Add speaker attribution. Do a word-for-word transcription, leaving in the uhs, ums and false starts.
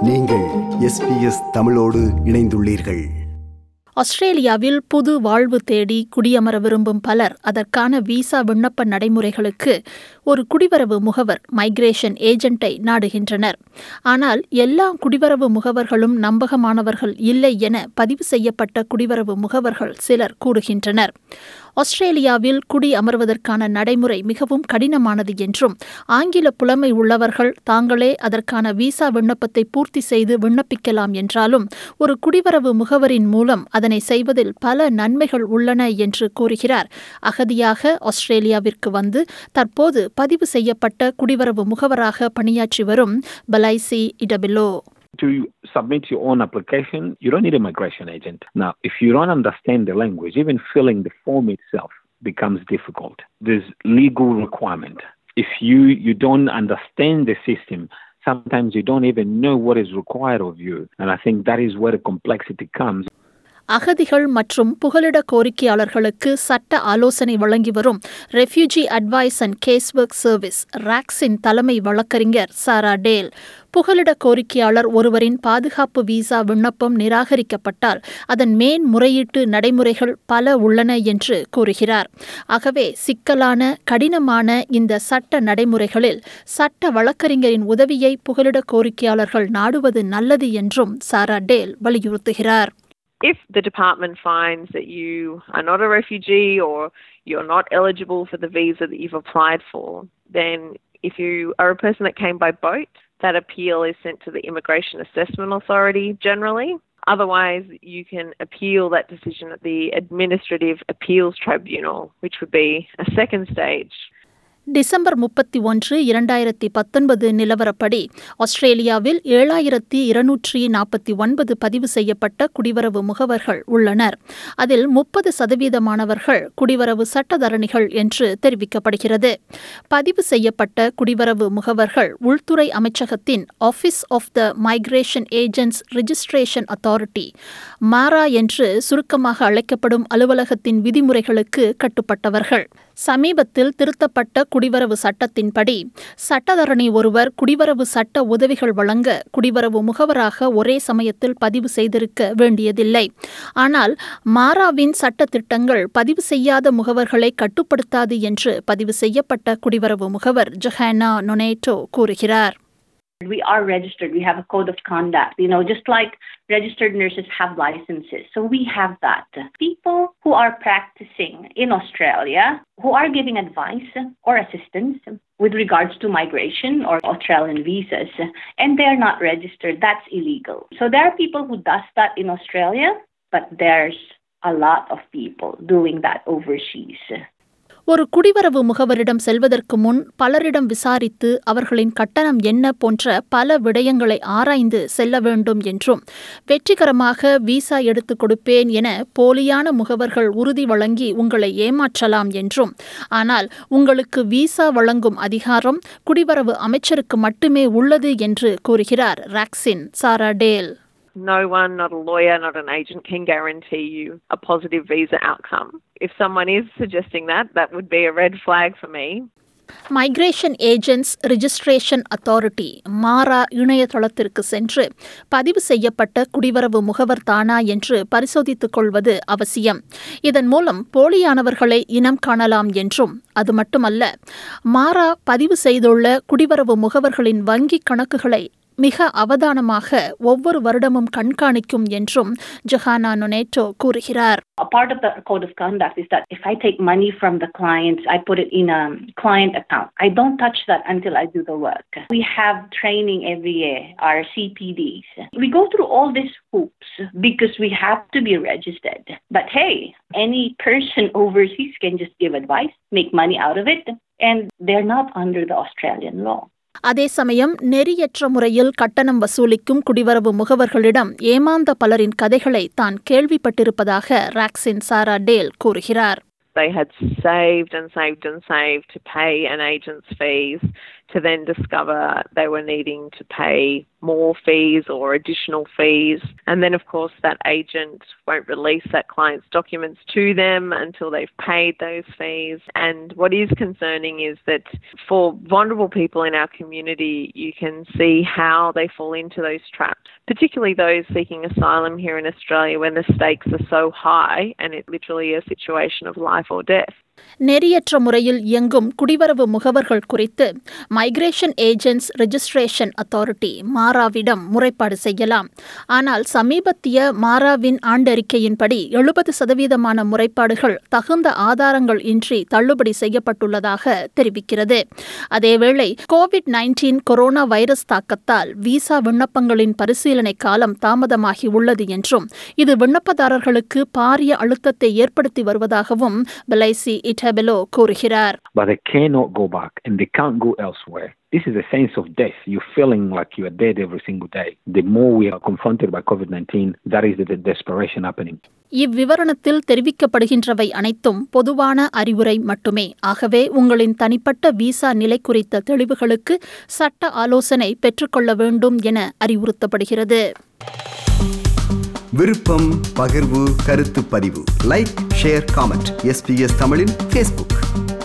Speaker 1: நீங்கள் S B S தமிழோடு இணைந்துள்ளீர்கள்.
Speaker 2: ஆஸ்திரேலியாவில் புது வாழ்வு தேடி குடியமர விரும்பும் பலர் அதற்கான விசா விண்ணப்ப நடைமுறைகளுக்கு ஒரு குடிவரவு முகவர் மைக்ரேஷன் ஏஜென்ட்டை நாடுகின்றனர். ஆனால் எல்லா குடிவரவு முகவர்களும் நம்பகமானவர்கள் இல்லை என பதிவு செய்யப்பட்ட குடிவரவு முகவர்கள் சிலர் கூறுகின்றனர். ஆஸ்திரேலியாவில் குடி அமர்வதற்கான நடைமுறை மிகவும் கடினமானது என்றும் ஆங்கில புலமை உள்ளவர்கள் தாங்களே அதற்கான விசா விண்ணப்பத்தை பூர்த்தி செய்து விண்ணப்பிக்கலாம் என்றாலும் ஒரு குடிவரவு முகவரின் மூலம் அதனை செய்வதில் பல நன்மைகள் உள்ளன என்று கூறுகிறார் அகதியாக ஆஸ்திரேலியாவிற்கு வந்து தற்போது பதிவு செய்யப்பட்ட குடிவரவு முகவராக பணியாற்றி வரும் பலைசி இடபிலோ.
Speaker 3: To submit your own application, you don't need a migration agent. Now, if you don't understand the language, even filling the form itself becomes difficult. There's legal requirement. If you, you don't understand the system, sometimes you don't even know what is required of you. And I think that is where the complexity comes.
Speaker 2: அகதிகள் மற்றும் புகலிட கோரிக்கையாளர்களுக்கு சட்ட ஆலோசனை வழங்கி வரும் refugee advice and case work service ராக்ஸின் தலைமை வழக்கறிஞர் சாரா டேல் புகலிட கோரிக்கையாளர் ஒருவரின் பாதுகாப்பு விசா விண்ணப்பம் நிராகரிக்கப்பட்டால் அதன் மேன்முறையீட்டு நடைமுறைகள் பல உள்ளன என்று கூறுகிறார். ஆகவே சிக்கலான கடினமான இந்த சட்ட நடைமுறைகளில் சட்ட வழக்கறிஞரின் உதவியை புகலிட கோரிக்கையாளர்கள் நாடுவது நல்லது என்றும் சாரா டேல் வலியுறுத்துகிறார்.
Speaker 4: If the department finds that you are not a refugee or you're not eligible for the visa that you've applied for, then if you are a person that came by boat, that appeal is sent to the Immigration Assessment Authority generally. Otherwise, you can appeal that decision at the Administrative Appeals Tribunal, which would be a second stage.
Speaker 2: December முப்பத்தி ஒன்று இரண்டாயிரத்தி பத்தொன்பது நிலவரப்படி ஆஸ்திரேலியாவில் ஏழாயிரத்தி இருநூற்றி நாற்பத்தி ஒன்பது பதிவு செய்யப்பட்ட குடிவரவு முகவர்கள் உள்ளனர். அதில் முப்பது சதவீதமானவர்கள் குடிவரவு சட்டத்தரணிகள் என்று தெரிவிக்கப்படுகிறது. பதிவு செய்யப்பட்ட குடிவரவு முகவர்கள் உள்துறை அமைச்சகத்தின் office of the migration agents registration authority MARA என்று சுருக்கமாக அழைக்கப்படும் அலுவலகத்தின் விதிமுறைகளுக்கு கட்டுப்பட்டவர்கள். சமீபத்தில் திருத்தப்பட்ட குடிவரவு சட்டத்தின்படி சட்டத்தரணி ஒருவர் குடிவரவு சட்ட உதவிகள் வழங்க குடிவரவு முகவராக ஒரே சமயத்தில் பதிவு செய்திருக்க வேண்டியதில்லை. ஆனால் மாராவின் சட்ட திட்டங்கள் பதிவு செய்யாத முகவர்களை கட்டுப்படுத்தாது என்று பதிவு செய்யப்பட்ட குடிவரவு முகவர் ஜொஹானா நொனேட்டோ கூறுகிறார்.
Speaker 5: We are registered. We have a code of conduct, you know, just like registered nurses have licenses. So we have that. People who are practicing in Australia, who are giving advice or assistance with regards to migration or Australian visas, and they are not registered, that's illegal. So there are people who does that in Australia, but there's a lot of people doing that overseas.
Speaker 2: ஒரு குடிவரவு முகவரிடம் செல்வதற்கு முன் பலரிடம் விசாரித்து அவர்களின் கட்டணம் என்ன போன்ற பல விடயங்களை ஆராய்ந்து செல்ல வேண்டும் என்றும் வெற்றிகரமாக விசா எடுத்துக் கொடுப்பேன் என போலியான முகவர்கள் உறுதி வழங்கி உங்களை ஏமாற்றலாம் என்றும் ஆனால் உங்களுக்கு விசா வழங்கும் அதிகாரம் குடிவரவு அமைச்சருக்கு மட்டுமே உள்ளது என்று கூறுகிறார் ராக்ஸின் Sarah Dale.
Speaker 4: No one, not a lawyer, not an agent, can guarantee you a positive visa outcome. If someone is suggesting that, that would be a red flag for me.
Speaker 2: Migration agents registration authority MARA இணையதளத்திற்கு சென்று பதிவு செய்யப்பட்ட குடிவரவு முகவர் தானா என்று பரிசோதித்துக் கொள்வது அவசியம். இதன் மூலம் போலியானவர்களை இனம் காணலாம் என்றும் அது மட்டுமல்ல மாரா பதிவு செய்துள்ள குடிவரவு முகவர்களின் வங்கி கணக்குகளை மிக அவதானமாக ஒவ்வொரு வருடமும் கண்காணிக்கும் என்றும் ஜொஹானா நொனேட்டோ கூறுகிறார்.
Speaker 5: A part of the code of conduct is that if I take money from the clients, I put it in a client account. I don't touch that until I do the work. We have training every year, our C P Ds. We go through all these hoops because we have to be registered. But hey, any person overseas can just give advice, make money out of it, and they're not under the Australian law.
Speaker 2: அதே சமயம் நெறியற்ற முறையில் கட்டணம் வசூலிக்கும் குடிவரவு முகவர்களிடம் ஏமாந்த பலரின் கதைகளை தான் கேள்விப்பட்டிருப்பதாக ராக்ஸின் சாரா டேல் கூறுகிறார்.
Speaker 4: They had saved and saved and saved to pay an agent's fees to then discover they were needing to pay more fees or additional fees. And then, of course, that agent won't release that client's documents to them until they've paid those fees. And what is concerning is that for vulnerable people in our community, you can see how they fall into those traps, particularly those seeking asylum here in Australia when the stakes are so high and it's literally a situation of life or death.
Speaker 2: நெறியற்ற முறையில் இயங்கும் குடிவரவு முகவர்கள் குறித்து migration agents registration authority மாராவிடம் முறைப்பாடு செய்யலாம். ஆனால் சமீபத்திய மாராவின் ஆண்டறிக்கையின்படி எழுபது சதவீதமான முறைப்பாடுகள் தகுந்த ஆதாரங்கள் இன்றி தள்ளுபடி செய்யப்பட்டுள்ளதாக தெரிவிக்கிறது. அதேவேளை கோவிட் நைன்டீன் கொரோனா வைரஸ் தாக்கத்தால் விசா விண்ணப்பங்களின் பரிசீலனை காலம் தாமதமாகி உள்ளது என்றும் இது விண்ணப்பதாரர்களுக்கு பாரிய அழுத்தத்தை ஏற்படுத்தி வருவதாகவும் பெலைசி இட்டபெலோ கூறுகிறார்.
Speaker 3: But they cannot go back and they can't go elsewhere. This is a sense of death. You're feeling like you are dead every single day. The more we are confronted by COVID nineteen, that is the desperation happening.
Speaker 2: இவ்விவரணத்தில் தெரிவிக்கப்படுகின்றவை அனைத்தும் பொதுவான அறிவுரை மட்டுமே. ஆகவே உங்களின் தனிப்பட்ட visa நிலை குறித்த தெளிவுகளுக்கு சட்ட ஆலோசனை பெற்றுக்கொள்ள வேண்டும் என அறிவுறுத்தப்படுகிறது.
Speaker 1: விருப்பம், பகிர்வு, கருத்து பதிவு, லைக், ஷேர், காமெண்ட். எஸ்பிஎஸ் தமிழின் ஃபேஸ்புக்.